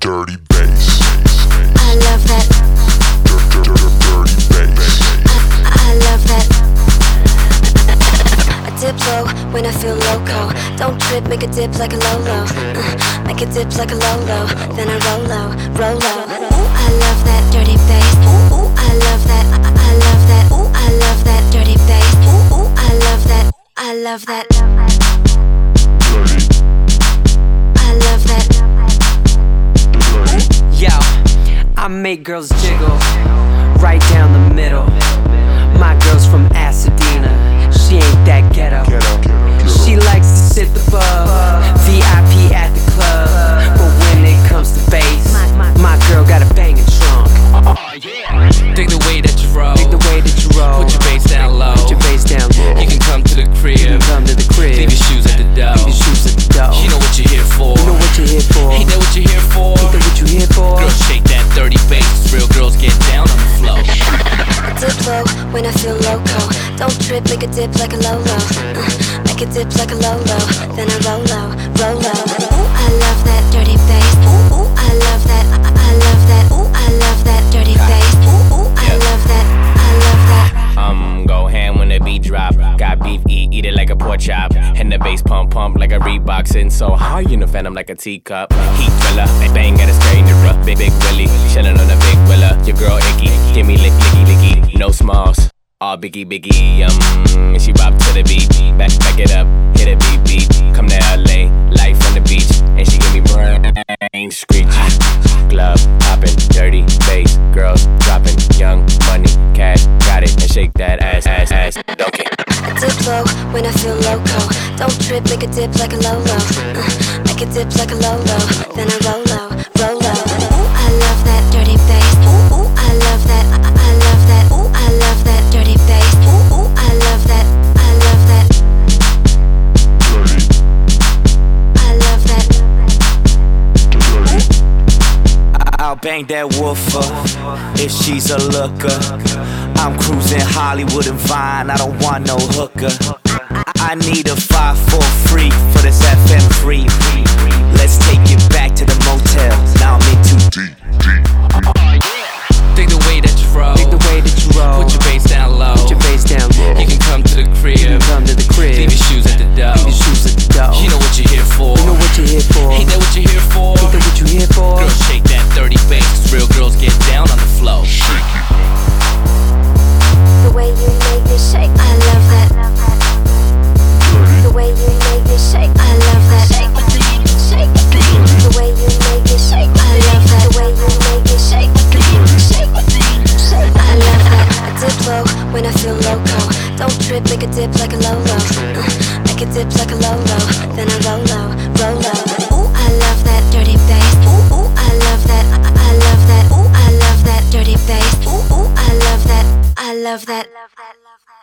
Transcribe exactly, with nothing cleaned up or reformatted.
dirty bass. I love that. Dirty bass. I, I love that. I dip low when I feel loco. Don't trip, make a dip like a Lolo. Uh, make a dip like a Lolo. Then I roll low, roll low. Ooh, I love that dirty bass. Ooh, ooh, I love that. I, I love that. Ooh, I love that dirty bass. Ooh, ooh, I love that. I love that. I love that. Yo, I make girls jiggle right down the middle. My girl's from Pasadena, she ain't that ghetto. She likes to sit above, V I P at the club. But when it comes to bass, my girl got a banging trunk. Dig the way that you roll. Dig the way that you roll. Put your bass down low. Put your bass down low. You can come to the crib. You can come to the crib. Leave your shoes at the door. Leave your shoes at the door. You know what you're here for. You know what you're here for. Ain't that what you're here for? Ain't that what you here for? Girls shake that dirty bass. Real girls get down on the floor. I dip low when I feel loco. Don't trip, make a dip like a Lolo. Uh, make a dip like a Lolo. Then I roll low, roll low. Ooh, I love that dirty bass. Ooh, ooh, I love that. I, I love that. Ooh, I love that dirty bass. Ooh, ooh, I love that. I love that. Um, go ham when the beat drop. Got beef, eat, eat it like a pork chop. And the bass pump, pump like a Reebok. Sitting so hard, you know, phantom like a teacup. Heat thriller, bang bang at a straight mirror. Big, big Willie, chillin' on a big willa. Your girl icky, give me lick, licky, licky. No smalls, all biggie, biggie. Um, and she bop to the beat. Back, back it up, hit a beat, beat. Come to L A, life on the beach. And she give me brain screechy. Glove poppin', dirty bass. Girls dropping, young money, cash. Got it, and shake that ass, ass, ass. Don't care. I dip low when I feel loco. Don't trip, make a dip like a Lolo. Uh, make a dip like a Lolo. Then I roll low, roll low. Ooh, I love that dirty bass. Ooh, ooh, I love that. I, I love that. Ooh, I love that dirty bass. Ooh, ooh, I love that. I love that. I love that. I'll bang that woofer if she's a looker. I'm cruising Hollywood and Vine, I don't want no hooker. I need a five four free for this F M free. Let's take it back to the motel. Now I'm in too deep. Dig the way that you roll. Dig the way that you roll. Put your bass down low. Put your bass down low. You can come to the crib. You can come to the crib. Leave your shoes at the door. Leave your shoes at the door. You know what you're here for. You know what you're here for. Ain't that what you're here for? Ain't that what you here for? Girls shake that dirty bass. Real girls get down on the floor. The way you make it shake, I love that. The way you make it shake, I love that. Shake, shake. The way you make it shake, I love that. The way you make it shake, shake, shake. I love that. I dip low when I feel loco. Don't trip, make a dip like a Lolo. Uh, make a dip like a Lolo. Then I roll low, roll low. Ooh, I love that dirty bass. Ooh, ooh, I love that. I, I love that. Ooh, I love that dirty bass. Ooh, ooh, I love that. I love that.